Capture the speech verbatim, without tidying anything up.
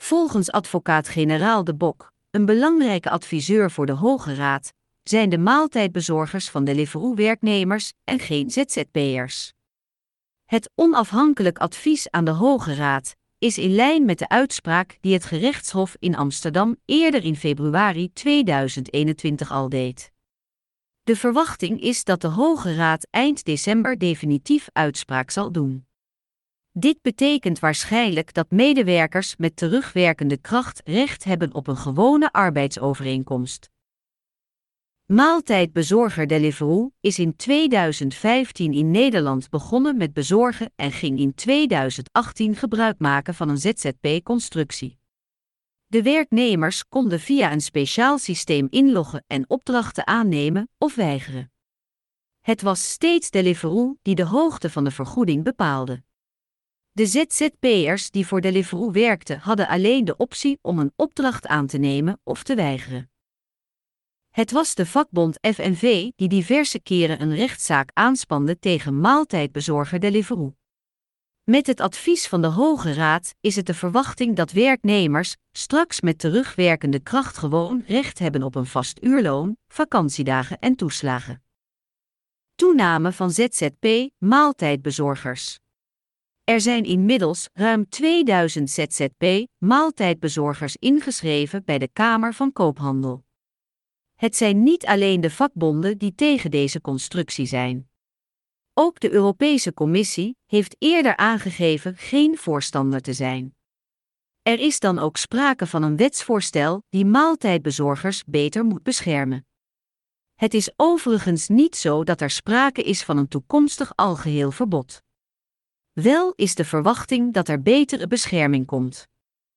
Volgens advocaat-generaal De Bok, een belangrijke adviseur voor de Hoge Raad, zijn de maaltijdbezorgers van Deliveroo werknemers en geen Z Z P'ers. Het onafhankelijk advies aan de Hoge Raad is in lijn met de uitspraak die het gerechtshof in Amsterdam eerder in februari tweeduizend eenentwintig al deed. De verwachting is dat de Hoge Raad eind december definitief uitspraak zal doen. Dit betekent waarschijnlijk dat medewerkers met terugwerkende kracht recht hebben op een gewone arbeidsovereenkomst. Maaltijdbezorger Deliveroo is in tweeduizend vijftien in Nederland begonnen met bezorgen en ging in tweeduizend achttien gebruik maken van een Z Z P-constructie. De werknemers konden via een speciaal systeem inloggen en opdrachten aannemen of weigeren. Het was steeds Deliveroo die de hoogte van de vergoeding bepaalde. De Z Z P'ers die voor Deliveroo werkten hadden alleen de optie om een opdracht aan te nemen of te weigeren. Het was de vakbond F N V die diverse keren een rechtszaak aanspande tegen maaltijdbezorger Deliveroo. Met het advies van de Hoge Raad is het de verwachting dat werknemers straks met terugwerkende kracht gewoon recht hebben op een vast uurloon, vakantiedagen en toeslagen. Toename van Z Z P-maaltijdbezorgers. Er zijn inmiddels ruim tweeduizend Z Z P-maaltijdbezorgers ingeschreven bij de Kamer van Koophandel. Het zijn niet alleen de vakbonden die tegen deze constructie zijn. Ook de Europese Commissie heeft eerder aangegeven geen voorstander te zijn. Er is dan ook sprake van een wetsvoorstel die maaltijdbezorgers beter moet beschermen. Het is overigens niet zo dat er sprake is van een toekomstig algeheel verbod. Wel is de verwachting dat er betere bescherming komt.